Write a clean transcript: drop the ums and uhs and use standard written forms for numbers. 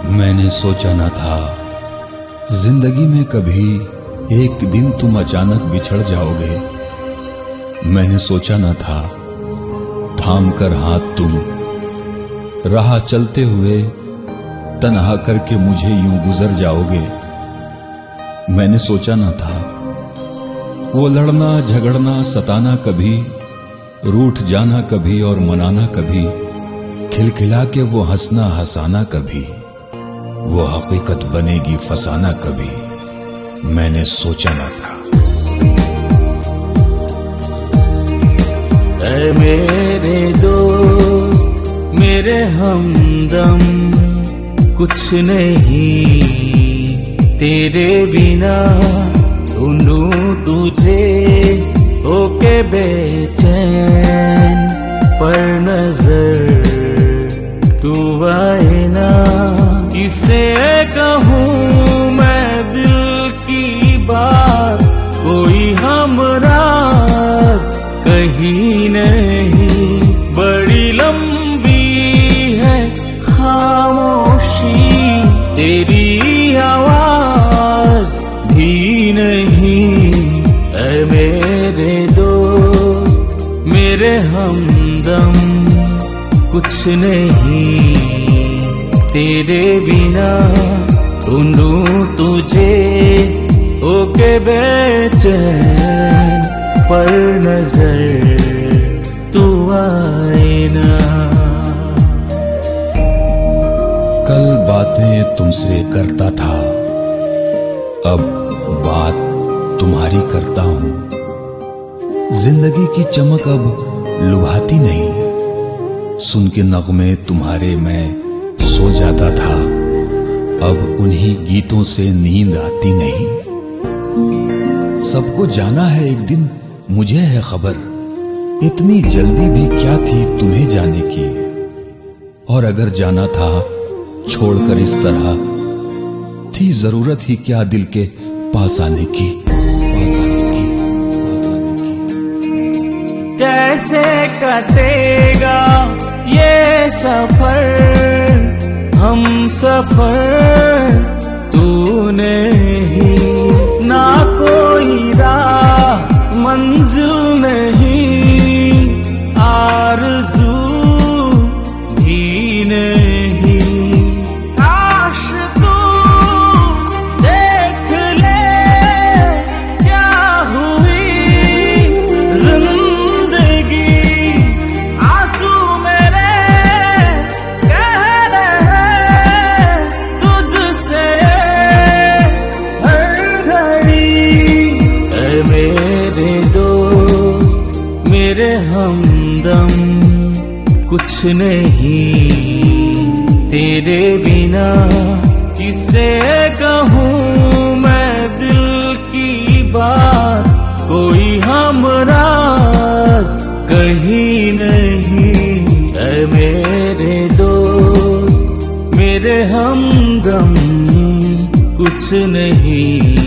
मैंने सोचा न था जिंदगी में कभी एक दिन तुम अचानक बिछड़ जाओगे। मैंने सोचा न था थाम कर हाथ तुम राह चलते हुए तन्हा करके मुझे यूं गुजर जाओगे। मैंने सोचा न था वो लड़ना झगड़ना सताना कभी, रूठ जाना कभी और मनाना कभी, खिलखिला के वो हंसना हंसाना कभी, वो हकीकत बनेगी फसाना कभी। मैंने सोचा न था। ऐ मेरे दोस्त मेरे हमदम, कुछ नहीं तेरे बिना, ढूंढूं तुझे होके बेचैन, पर नजर तू आए ना। किसे कहूँ मैं दिल की बात, कोई हमराज कहीं नहीं। बड़ी लंबी है खामोशी, तेरी आवाज भी नहीं। ऐ मेरे दोस्त मेरे हमदम, कुछ नहीं तेरे बिना, ढूंढूं तुझे होके बेचैन, पर नजर तू आए ना। कल बातें तुमसे करता था, अब बात तुम्हारी करता हूं। जिंदगी की चमक अब लुभाती नहीं, सुन के नगमे तुम्हारे मैं सो जाता था। अब उन्हीं गीतों से नींद आती नहीं। सबको जाना है एक दिन, मुझे है खबर, इतनी जल्दी भी क्या थी तुम्हें जाने की। और अगर जाना था छोड़कर इस तरह, थी जरूरत ही क्या दिल के पास आने की। कैसे कटेगा ये सफर, हम सफर तूने ही, ना कोई राह मंजिल नहीं, आरज़ू भी नहीं। काश तू देख ले क्या हुई जिंदगी, आंसू मेरे कह रहे तुझसे हर घड़ी। ऐ मेरे दोस्त मेरे हमदम, कुछ नहीं तेरे बिना। किसे कहूँ मैं दिल की बात, कोई हमराज कहीं नहीं। ऐ मेरे दोस्त मेरे हमदम, कुछ नहीं